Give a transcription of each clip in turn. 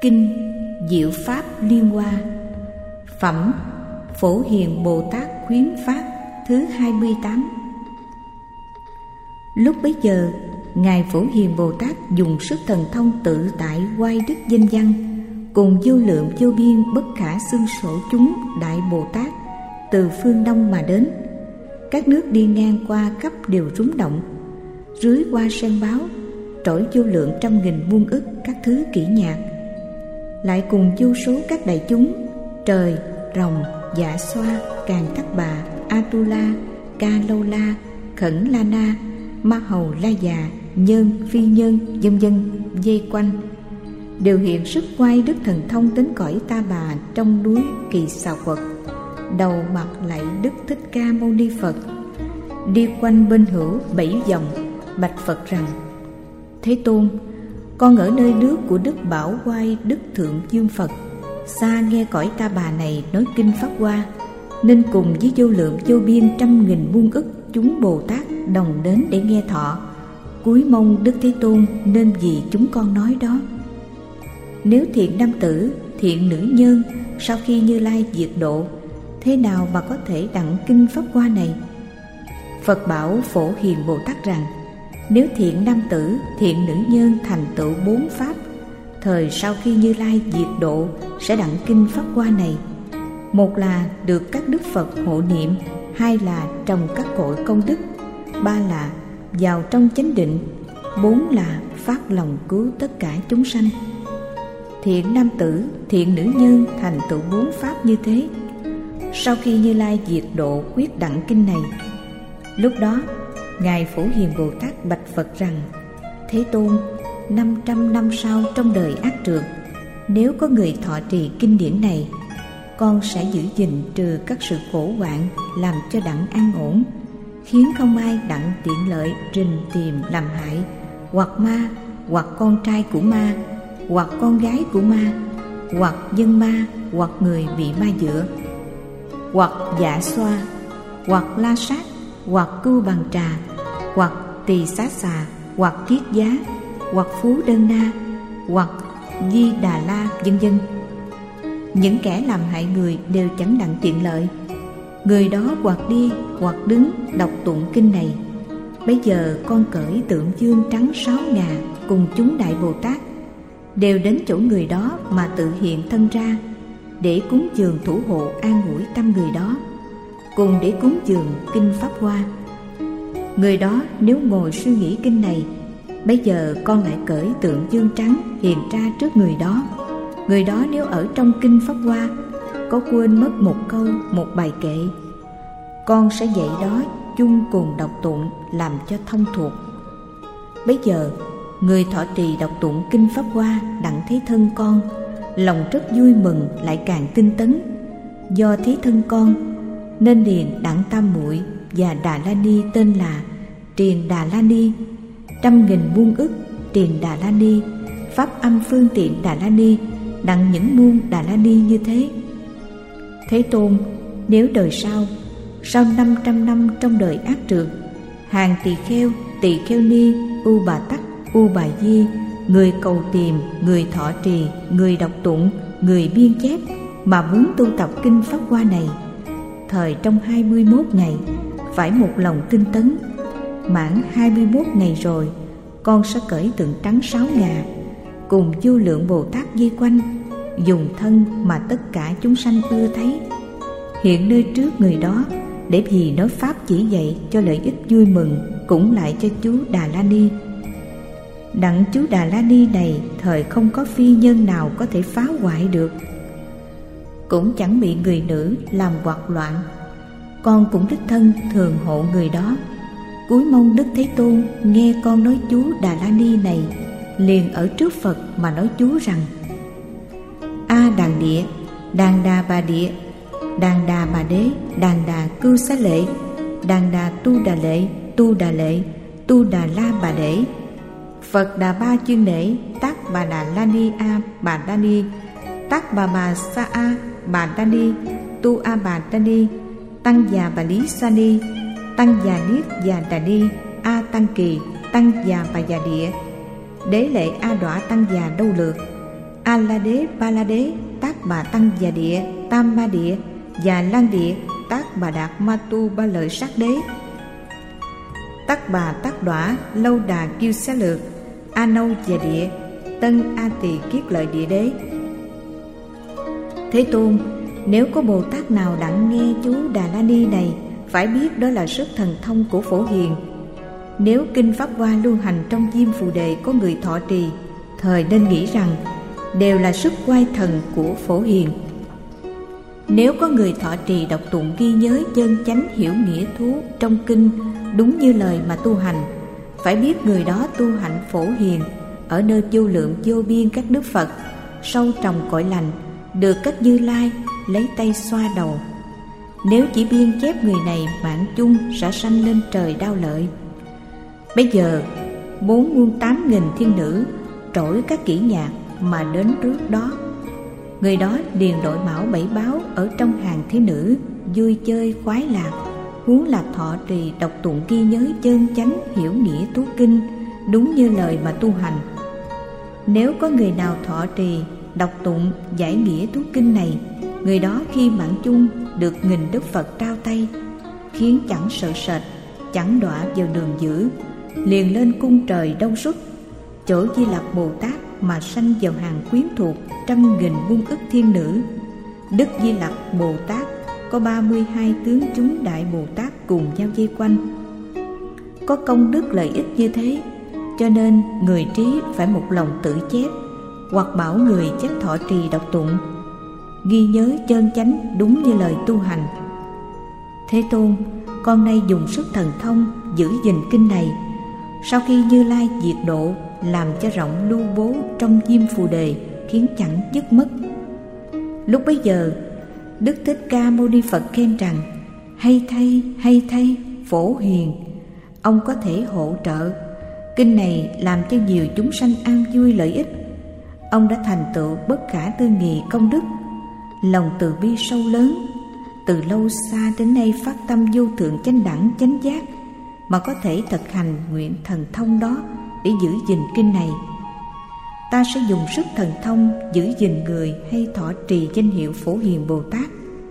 Kinh Diệu Pháp Liên Hoa. Phẩm Phổ Hiền Bồ Tát Khuyến Phát thứ 28. Lúc bấy giờ, Ngài Phổ Hiền Bồ Tát dùng sức thần thông tự tại oai đức danh văn, cùng vô lượng vô biên bất khả xương sổ chúng Đại Bồ Tát từ phương Đông mà đến. Các nước đi ngang qua khắp đều rúng động. Rưới hoa sen báo, trỗi vô lượng trăm nghìn muôn ức các thứ kỹ nhạc. Lại cùng vô số các đại chúng trời, rồng, dạ xoa, càn tắc bà, Atula, Ca Lâu La, Khẩn La Na, Ma Hầu La Già, Nhân, Phi Nhân, vân vân vây quanh, đều hiện sức oai đức thần thông đến cõi Ta Bà trong núi Kỳ Xà Quật, đầu mặt lạy Đức Thích Ca Mâu Ni Phật, đi quanh bên hữu 7 vòng, bạch Phật rằng: Thế Tôn, con ở nơi nước của Đức Bảo Oai Đức Thượng Dương Phật, xa nghe cõi Ta Bà này nói kinh Pháp Hoa, nên cùng với vô lượng vô biên trăm nghìn muôn ức chúng Bồ Tát đồng đến để nghe thọ, cúi mong Đức Thế Tôn nên vì chúng con nói đó. Nếu thiện nam tử, thiện nữ nhân sau khi Như Lai diệt độ, thế nào mà có thể đặng kinh Pháp Hoa này? Phật bảo Phổ Hiền Bồ Tát rằng: Nếu thiện nam tử, thiện nữ nhân thành tựu 4 pháp, thời sau khi Như Lai diệt độ sẽ đặng kinh Pháp Hoa này. Một là được các đức Phật hộ niệm, hai là trồng các cội công đức, ba là vào trong chánh định, bốn là phát lòng cứu tất cả chúng sanh. Thiện nam tử, thiện nữ nhân thành tựu 4 pháp như thế, sau khi Như Lai diệt độ quyết đặng kinh này. Lúc đó Ngài Phổ Hiền Bồ Tát bạch Phật rằng: Thế Tôn, 500 năm sau trong đời ác trượt, nếu có người thọ trì kinh điển này, con sẽ giữ gìn trừ các sự khổ hoạn, làm cho đặng an ổn, khiến không ai đặng tiện lợi rình tìm làm hại, hoặc ma, hoặc con trai của ma, hoặc con gái của ma, hoặc dân ma, hoặc người bị ma dựa, hoặc dạ xoa, hoặc la sát, hoặc cưu bằng trà, hoặc tỳ xá xà, hoặc thiết giá, hoặc phú đơn na, hoặc di đà la, vân vân. Những kẻ làm hại người đều chẳng đặng tiện lợi. Người đó hoặc đi hoặc đứng đọc tụng kinh này. Bây giờ con cởi tượng dương trắng 6 ngà cùng chúng Đại Bồ Tát, đều đến chỗ người đó mà tự hiện thân ra, để cúng dường thủ hộ an ủi tâm người đó, cùng để cúng dường kinh Pháp Hoa. Người đó nếu ngồi suy nghĩ kinh này, bây giờ con lại cởi tượng dương trắng hiện ra trước người đó. Người đó nếu ở trong kinh Pháp Hoa có quên mất một câu, một bài kệ, con sẽ dạy đó chung cùng đọc tụng làm cho thông thuộc. Bây giờ người thọ trì đọc tụng kinh Pháp Hoa đặng thấy thân con, lòng rất vui mừng, lại càng tinh tấn. Do thấy thân con nên điền đặng Tam Muội và Đà La Ni tên là Triền Đà La Ni, trăm nghìn muôn ức Triền Đà La Ni, pháp âm phương tiện Đà La Ni, đặng những muôn Đà La Ni như thế. Thế Tôn, nếu đời sau 500 năm trong đời ác trượt, hàng tỳ kheo ni, u bà tắc, u bà di, người cầu tìm, người thọ trì, người đọc tụng, người biên chép mà muốn tu tập kinh Pháp Hoa này, thời trong 21 ngày phải một lòng tinh tấn. Mãn 21 ngày rồi, con sẽ cởi tượng trắng 6 ngà cùng vô lượng Bồ Tát vây quanh, dùng thân mà tất cả chúng sanh ưa thấy, hiện nơi trước người đó, để vì nói pháp chỉ dạy cho lợi ích vui mừng, cũng lại cho chú Đà La Ni. Đặng chú Đà La Ni này thời không có phi nhân nào có thể phá hoại được, cũng chẳng bị người nữ làm hoạt loạn. Con cũng đích thân thường hộ người đó, cúi mong Đức Thế Tôn nghe con nói chú Đà La Ni này, liền ở trước Phật mà nói chú rằng: A Đàn Địa, Đàn Đà Bà Địa, Đàn Đà Bà Đế, Đàn Đà Cưu Xá Lệ, Đàn Đà Tu Đà Lệ, Tu Đà Lệ, Tu Đà La Bà Đế, Phật Đà Ba Chuyên Lễ, Tác Bà Đà La Ni A Bà Đa Ni, Tác Bà Sa A Bà Đa Ni, Tu A Bà Đa Ni, Tăng Già Bà Lý Sa Ni, Tăng Già Niết Già Đà Ni, A Tăng Kỳ, Tăng Già Bà Già Địa, Đế Lệ A Đọa Tăng Già Đâu Lược, A La Đế, Ba La Đế, Tác Bà Tăng Già Địa, Tam Ma Địa và Lan Địa, Tác Bà Đạt Ma Tu Ba Lợi Sát Đế, Tác Bà Tác Đọa, Lâu Đà Kiêu Xá Lược, A Nâu Già Địa, Tân A Tỳ Kiết Lợi Địa Đế. Thế Tôn, nếu có Bồ Tát nào đặng nghe chú Đà La Ni này, phải biết đó là sức thần thông của Phổ Hiền. Nếu kinh Pháp Hoa lưu hành trong Diêm Phù Đề có người thọ trì, thời nên nghĩ rằng đều là sức oai thần của Phổ Hiền. Nếu có người thọ trì đọc tụng ghi nhớ chân chánh hiểu nghĩa thú trong kinh đúng như lời mà tu hành, phải biết người đó tu hạnh Phổ Hiền ở nơi vô lượng vô biên các đức Phật, sâu trồng cõi lành, được các Như Lai lấy tay xoa đầu. Nếu chỉ biên chép người này mạng chung sẽ sanh lên trời đau lợi. Bây giờ 4.800.000 thiên nữ trỗi các kỹ nhạc mà đến trước đó. Người đó liền đội mão bảy báo ở trong hàng thiên nữ, vui chơi khoái lạc, huống là thọ trì đọc tụng ghi nhớ chân chánh hiểu nghĩa tú kinh đúng như lời mà tu hành. Nếu có người nào thọ trì đọc tụng giải nghĩa tú kinh này, người đó khi mạng chung được nghìn đức Phật trao tay, khiến chẳng sợ sệt, chẳng đọa vào đường dữ, liền lên cung trời Đông Xuất, chỗ Di Lặc Bồ Tát mà sanh vào hàng quyến thuộc 100.000 muôn ức thiên nữ. Đức Di Lặc Bồ Tát có 32 tướng chúng Đại Bồ Tát cùng nhau vây quanh. Có công đức lợi ích như thế, cho nên người trí phải một lòng tự chép, hoặc bảo người chép thọ trì đọc tụng ghi nhớ chân chánh đúng như lời tu hành. Thế Tôn, con nay dùng sức thần thông giữ gìn kinh này, sau khi Như Lai diệt độ, làm cho rộng lưu bố trong Diêm Phù Đề, khiến chẳng dứt mất. Lúc bấy giờ, Đức Thích Ca Mâu Ni Phật khen rằng: hay thay Phổ Hiền, ông có thể hỗ trợ kinh này, làm cho nhiều chúng sanh an vui lợi ích. Ông đã thành tựu bất khả tư nghị công đức, lòng từ bi sâu lớn, từ lâu xa đến nay phát tâm vô thượng chánh đẳng chánh giác, mà có thể thực hành nguyện thần thông đó để giữ gìn kinh này. Ta sẽ dùng sức thần thông giữ gìn người hay thọ trì danh hiệu Phổ Hiền Bồ Tát.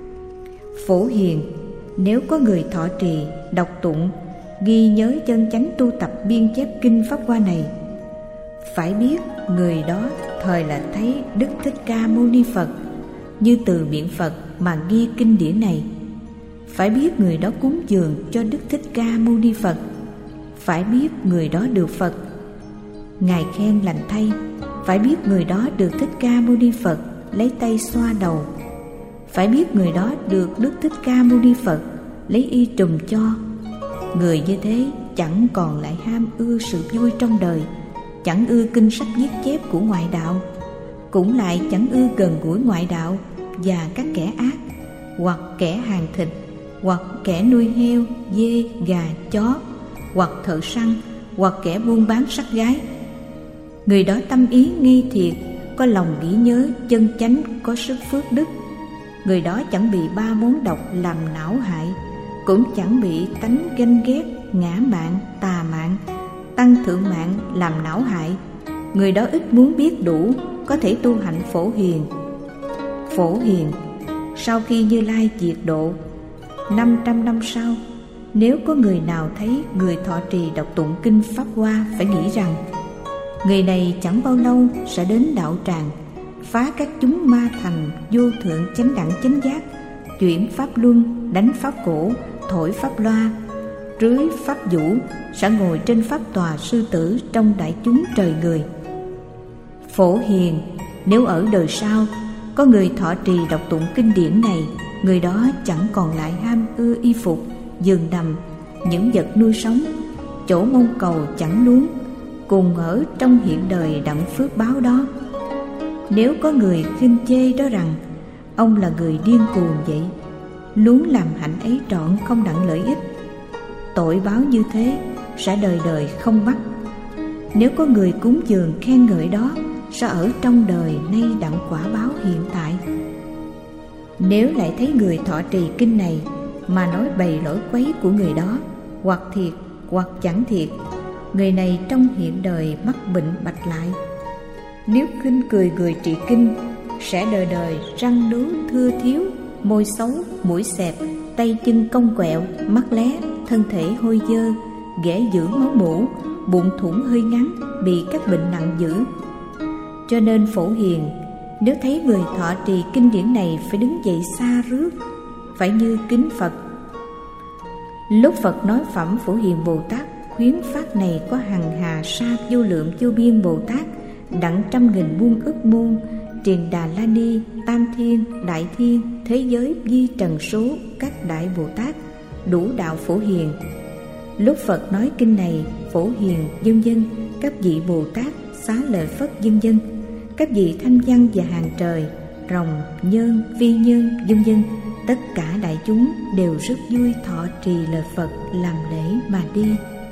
Phổ Hiền, nếu có người thọ trì đọc tụng ghi nhớ chân chánh tu tập biên chép kinh Pháp Hoa này, phải biết người đó thời là thấy Đức Thích Ca Mâu Ni Phật, như từ miệng Phật mà ghi kinh điển này. Phải biết người đó cúng dường cho Đức Thích Ca Mâu Ni Phật, phải biết người đó được Phật Ngài khen lành thay. Phải biết người đó được Thích Ca Mâu Ni Phật lấy tay xoa đầu. Phải biết người đó được Đức Thích Ca Mâu Ni Phật lấy y trùm cho. Người như thế chẳng còn lại ham ưa sự vui trong đời, chẳng ưa kinh sách viết chép của ngoại đạo, cũng lại chẳng ưa gần gũi ngoại đạo và các kẻ ác, hoặc kẻ hàng thịt, hoặc kẻ nuôi heo, dê, gà, chó, hoặc thợ săn, hoặc kẻ buôn bán sắc gái. Người đó tâm ý nghi thiệt, có lòng nghĩ nhớ chân chánh, có sức phước đức. Người đó chẳng bị ba món độc làm não hại, cũng chẳng bị tánh ganh ghét, ngã mạn, tà mạn, tăng thượng mạn làm não hại. Người đó ít muốn biết đủ, có thể tu hạnh Phổ Hiền. Phổ Hiền, sau khi Như Lai diệt độ 500 năm sau, nếu có người nào thấy người thọ trì đọc tụng kinh Pháp Hoa, phải nghĩ rằng người này chẳng bao lâu sẽ đến đạo tràng, phá các chúng ma thành vô thượng chánh đẳng chánh giác, chuyển pháp luân, đánh pháp cổ, thổi pháp loa, rưới pháp vũ, sẽ ngồi trên pháp tòa sư tử trong đại chúng trời người. Phổ Hiền, nếu ở đời sau có người thọ trì đọc tụng kinh điển này, người đó chẳng còn lại ham ưa y phục, giường nằm, những vật nuôi sống, chỗ mong cầu chẳng luống, cùng ở trong hiện đời đặng phước báo đó. Nếu có người khinh chê đó rằng ông là người điên cuồng vậy, luống làm hạnh ấy trọn không đặng lợi ích, tội báo như thế sẽ đời đời không bắt. Nếu có người cúng dường khen ngợi đó, sẽ ở trong đời nay đặng quả báo hiện tại. Nếu lại thấy người thọ trì kinh này mà nói bày lỗi quấy của người đó, hoặc thiệt hoặc chẳng thiệt, người này trong hiện đời mắc bệnh bạch lại. Nếu khinh cười người trì kinh, sẽ đời đời răng nướu thưa thiếu, môi xấu, mũi xẹp, tay chân cong quẹo, mắt lé, thân thể hôi dơ, ghẻ dữ máu mủ, bụng thủng hơi ngắn, bị các bệnh nặng dữ. Cho nên Phổ Hiền, nếu thấy người thọ trì kinh điển này phải đứng dậy xa rước, phải như kính Phật. Lúc Phật nói phẩm Phổ Hiền Bồ Tát khuyến phát này, có hằng hà sa vô lượng vô biên Bồ Tát, đặng trăm nghìn muôn ức muôn, Triền Đà La Ni, Tam Thiên, Đại Thiên, thế giới vi trần số các đại Bồ Tát, đủ đạo Phổ Hiền. Lúc Phật nói kinh này, Phổ Hiền vân vân, các vị Bồ Tát, Xá Lợi Phất vân vân, các vị thanh văn và hàng trời, rồng, nhơn, phi nhơn vân vân, tất cả đại chúng đều rất vui thọ trì lời Phật, làm lễ mà đi.